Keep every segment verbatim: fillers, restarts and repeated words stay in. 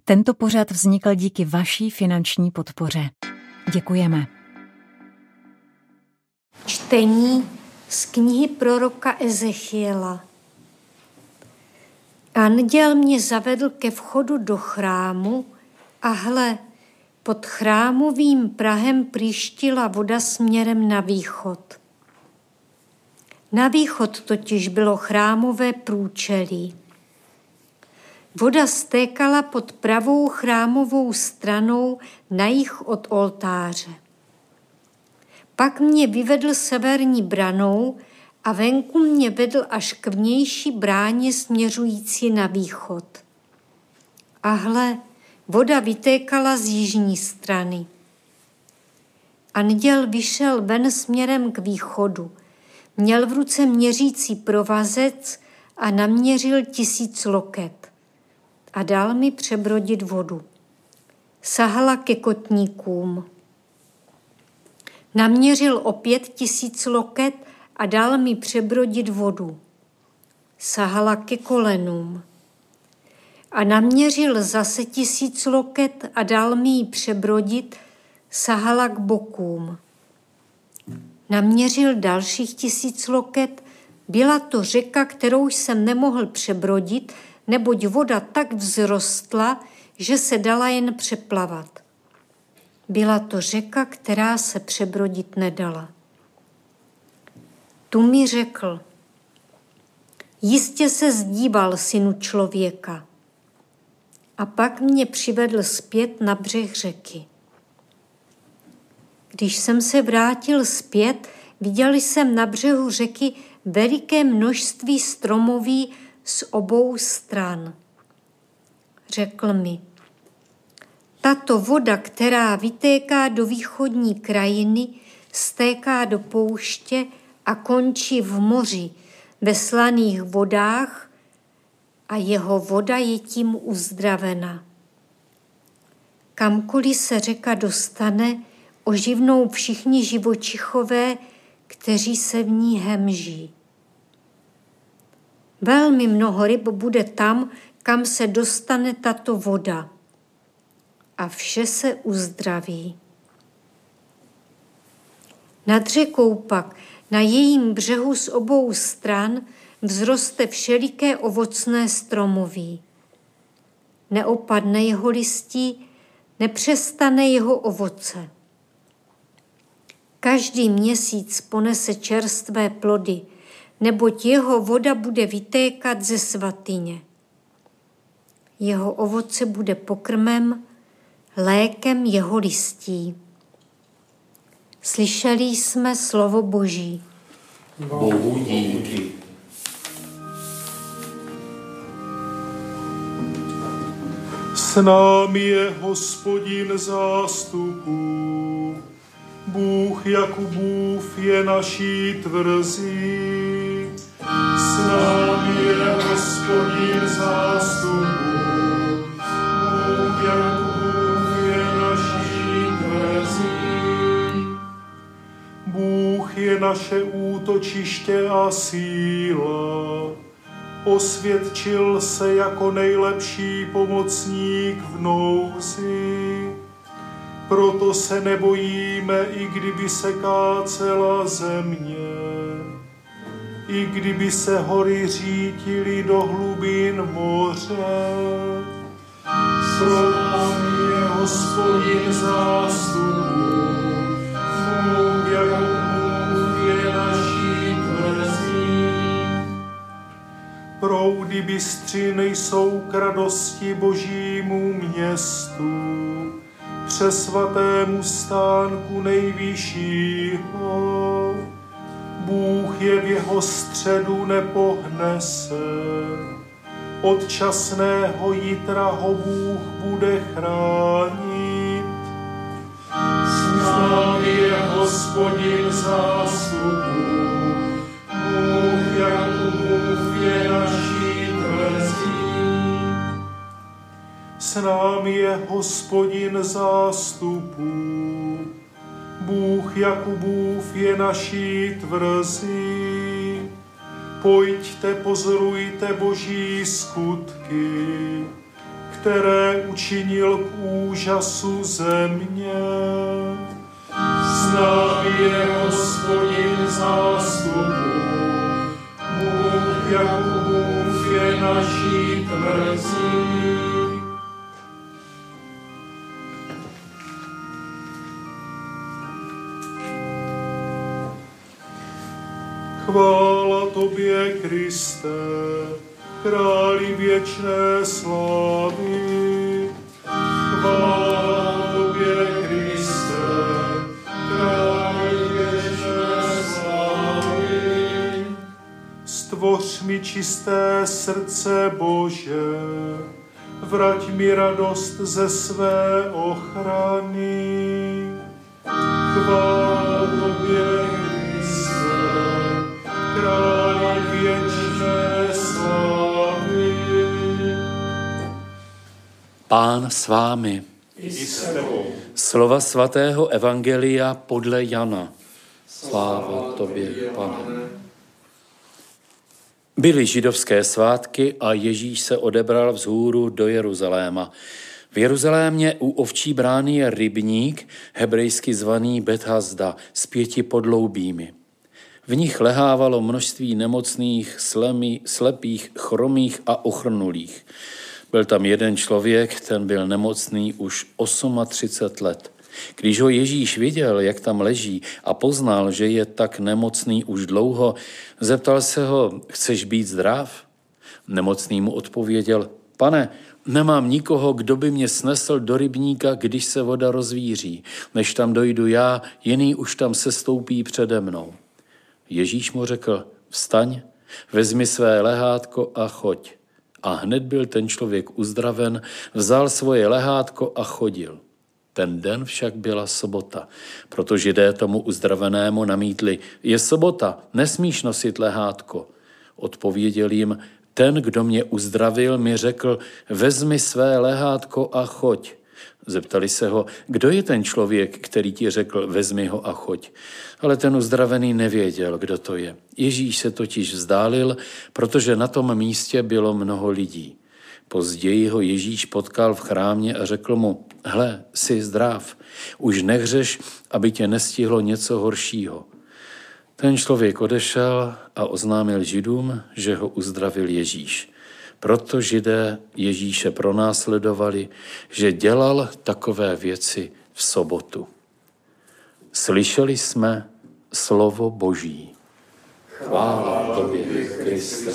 Tento pořad vznikl díky vaší finanční podpoře. Děkujeme. Čtení z knihy proroka Ezechiela. Anděl mě zavedl ke vchodu do chrámu a hle, pod chrámovým prahem prýštila voda směrem na východ. Na východ totiž bylo chrámové průčelí. Voda stékala pod pravou chrámovou stranou na jih od oltáře. Pak mě vyvedl severní branou a venku mě vedl až k vnější bráně směřující na východ. A hle, voda vytékala z jižní strany. Anděl vyšel ven směrem k východu. Měl v ruce měřící provazec a naměřil tisíc loket. A dal mi přebrodit vodu. Sahala ke kotníkům. Naměřil opět tisíc loket a dal mi přebrodit vodu. Sahala ke kolenům. A naměřil zase tisíc loket a dal mi ji přebrodit, sahala k bokům. Naměřil dalších tisíc loket, byla to řeka, kterou jsem nemohl přebrodit, neboť voda tak vzrostla, že se dala jen přeplavat. Byla to řeka, která se přebrodit nedala. Tu mi řekl, jistě se zdíval, synu člověka. A pak mě přivedl zpět na břeh řeky. Když jsem se vrátil zpět, viděl jsem na břehu řeky veliké množství stromoví z obou stran. Řekl mi, tato voda, která vytéká do východní krajiny, stéká do pouště a končí v moři, ve slaných vodách a jeho voda je tím uzdravena. Kamkoliv se řeka dostane, oživnou všichni živočichové, kteří se v ní hemží. Velmi mnoho ryb bude tam, kam se dostane tato voda. A vše se uzdraví. Nad řekou pak, na jejím břehu z obou stran, vzroste všeliké ovocné stromoví. Neopadne jeho listí, nepřestane jeho ovoce. Každý měsíc ponese čerstvé plody, neboť jeho voda bude vytékat ze svatyně. Jeho ovoce bude pokrmem, lékem jeho listí. Slyšeli jsme slovo Boží. Bohu díky. S námi je Hospodin zástupů, Bůh Jakubův je naší tvrzí. S námi je Hospodin zástupů, Bůh Jakubův je naší tvrzí. Bůh je naše útočiště a síla, osvědčil se jako nejlepší pomocník v nouzi. Proto se nebojíme, i kdyby se kácela země, i kdyby se hory řítily do hlubin moře. Pro námi je Hospodin zástupů, Bůh Jakubův je naší tvrzí. Proudy bystří nejsou k radosti Božímu městu, přesvatému stánku nejvyššího. Bůh je v jeho středu, nepohne se. Od časného jitra ho Bůh bude chránit. S námi je Hospodin zástupů, Bůh Jakubův je naší tvrzí. S námi je Hospodin zástupů, Bůh Jakubův je naší tvrzí. Pojďte, pozorujte Boží skutky, které učinil k úžasu země. Zná je Hospodin zástupu, Bůh Jakubův je naší tvrzí. Chvála tobě, Kriste, králi věčné slávy. Chvála tobě, Kriste, králi věčné slávy. Stvoř mi čisté srdce, Bože, vrať mi radost ze své ochrany. Chvála tobě, Kriste, králi věčné slávy. Pán s vámi. I s tebou. Slova svatého evangelia podle Jana. Sláva tobě, Pane. Byly židovské svátky a Ježíš se odebral vzhůru do Jeruzaléma. V Jeruzalémě u ovčí brány je rybník, hebrejsky zvaný Bethasda, s pěti podloubími. V nich lehávalo množství nemocných, slemí, slepých, chromých a ochrnulých. Byl tam jeden člověk, ten byl nemocný už třicet osm let. Když ho Ježíš viděl, jak tam leží a poznal, že je tak nemocný už dlouho, zeptal se ho, chceš být zdrav? Nemocný mu odpověděl, pane, nemám nikoho, kdo by mě snesl do rybníka, když se voda rozvíří. Než tam dojdu já, jiný už tam sestoupí přede mnou. Ježíš mu řekl, vstaň, vezmi své lehátko a choď. A hned byl ten člověk uzdraven, vzal svoje lehátko a chodil. Ten den však byla sobota, proto Židé tomu uzdravenému namítli, je sobota, nesmíš nosit lehátko. Odpověděl jim, ten, kdo mě uzdravil, mi řekl, vezmi své lehátko a choď. Zeptali se ho, kdo je ten člověk, který ti řekl, vezmi ho a choď. Ale ten uzdravený nevěděl, kdo to je. Ježíš se totiž vzdálil, protože na tom místě bylo mnoho lidí. Později ho Ježíš potkal v chrámě a řekl mu, hle, jsi zdrav, už nehřeš, aby tě nestihlo něco horšího. Ten člověk odešel a oznámil Židům, že ho uzdravil Ježíš. Proto Židé Ježíše pronásledovali, že dělal takové věci v sobotu. Slyšeli jsme slovo Boží. Chvála tobě, Kriste.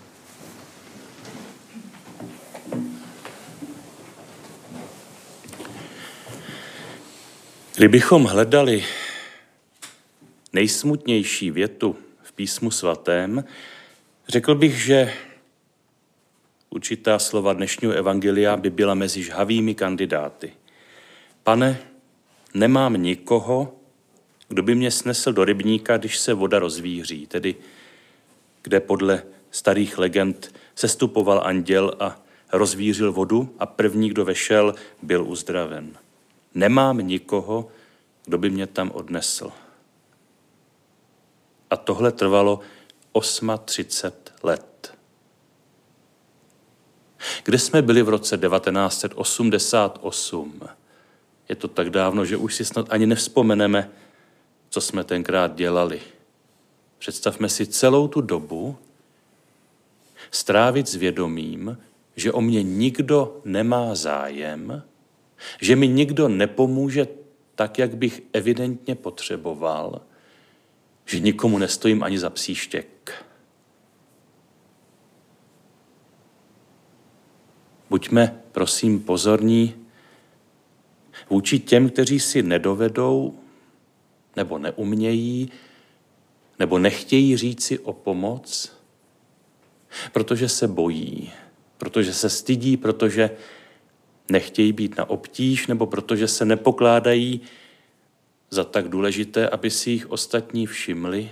Kdybychom hledali nejsmutnější větu v písmu svatém, řekl bych, že určitá slova dnešního evangelia by byla mezi žhavými kandidáty. Pane, nemám nikoho, kdo by mě snesl do rybníka, když se voda rozvíří, tedy kde podle starých legend sestupoval anděl a rozvířil vodu a první, kdo vešel, byl uzdraven. Nemám nikoho, kdo by mě tam odnesl. A tohle trvalo třicet osm let. Kde jsme byli v roce devatenáct set osmdesát osm? Je to tak dávno, že už si snad ani nevzpomeneme, co jsme tenkrát dělali. Představme si celou tu dobu strávit s vědomím, že o mě nikdo nemá zájem, že mi nikdo nepomůže tak, jak bych evidentně potřeboval, že nikomu nestojím ani za příštěk. Buďme, prosím, pozorní vůči těm, kteří si nedovedou, nebo neumějí, nebo nechtějí říci o pomoc, protože se bojí, protože se stydí, protože nechtějí být na obtíž, nebo protože se nepokládají za tak důležité, aby si jich ostatní všimli,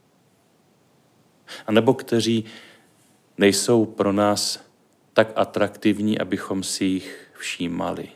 a nebo kteří nejsou pro nás tak atraktivní, abychom si jich všímali.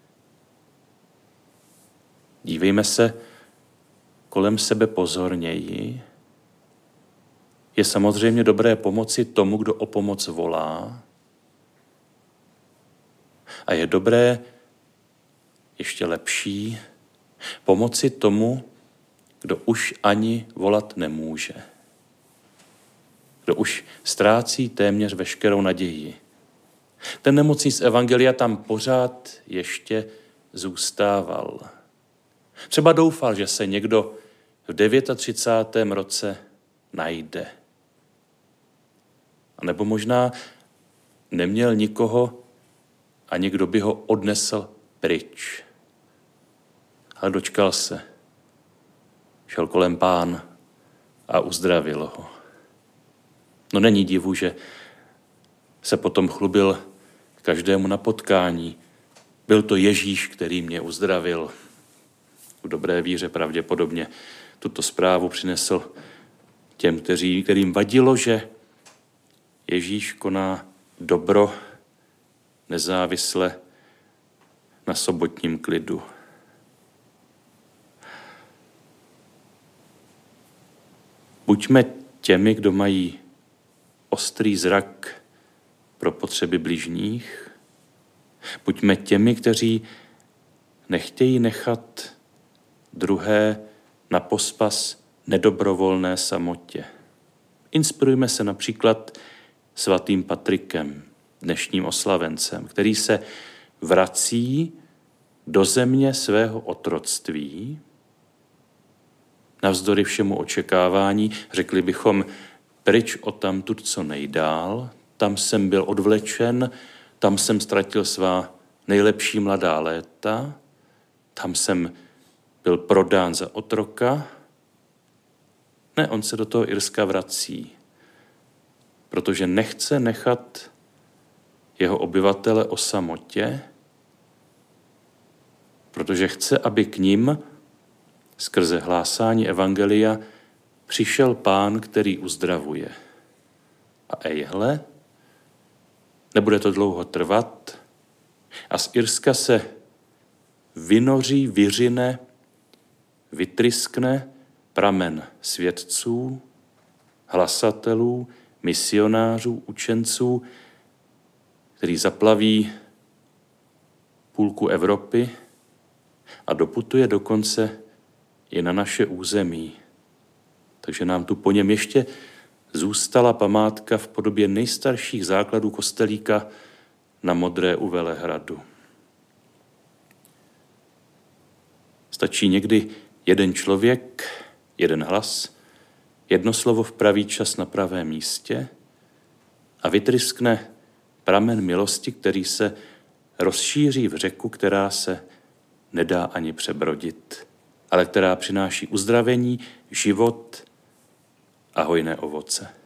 Dívejme se kolem sebe pozorněji. Je samozřejmě dobré pomoci tomu, kdo o pomoc volá, A je dobré, ještě lepší, pomoci tomu, kdo už ani volat nemůže. Kdo už ztrácí téměř veškerou naději. Ten nemocný z evangelia tam pořád ještě zůstával. Třeba doufal, že se někdo v třicátém devátém roce najde. A nebo možná neměl nikoho a někdo by ho odnesl pryč. Ale dočkal se. Šel kolem Pán a uzdravil ho. No není divu, že se potom chlubil každému na potkání. Byl to Ježíš, který mě uzdravil. V dobré víře pravděpodobně tuto zprávu přinesl těm, kteří, kterým vadilo, že Ježíš koná dobro nezávisle na sobotním klidu. Buďme těmi, kdo mají ostrý zrak pro potřeby bližních. Buďme těmi, kteří nechtějí nechat druhé na pospas nedobrovolné samotě. Inspirujme se například svatým Patrikem, dnešním oslavencem, který se vrací do země svého otroctví, navzdory všemu očekávání, řekli bychom, pryč odtamtud co nejdál, tam jsem byl odvlečen, tam jsem ztratil svá nejlepší mladá léta, tam jsem byl prodán za otroka. Ne, on se do toho Irska vrací, protože nechce nechat jeho obyvatele o samotě, protože chce, aby k nim skrze hlásání evangelia přišel Pán, který uzdravuje. A ejhle, nebude to dlouho trvat a z Irska se vynoří, vyřine, vytryskne pramen svědců, hlasatelů, misionářů, učenců, který zaplaví půlku Evropy a doputuje dokonce i na naše území. Takže nám tu po něm ještě zůstala památka v podobě nejstarších základů kostelíka na Modré u Velehradu. Stačí někdy jeden člověk, jeden hlas, jedno slovo v pravý čas na pravém místě a vytryskne pramen milosti, který se rozšíří v řeku, která se nedá ani přebrodit, ale která přináší uzdravení, život a hojné ovoce.